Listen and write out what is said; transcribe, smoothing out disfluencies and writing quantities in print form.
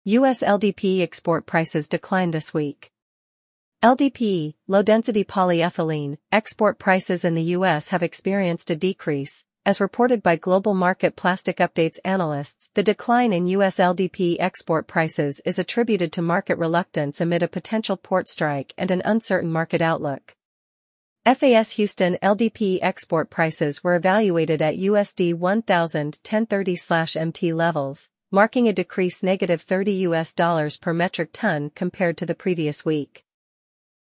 U.S. LDPE export prices declined this week. LDPE, low-density polyethylene, export prices in the U.S. have experienced a decrease, as reported by Global Market Plastic Updates analysts. The decline in U.S. LDPE export prices is attributed to market reluctance amid a potential port strike and an uncertain market outlook. FAS Houston LDPE export prices were evaluated at USD 1,1030/MT levels, marking a decrease -$30 per metric ton compared to the previous week.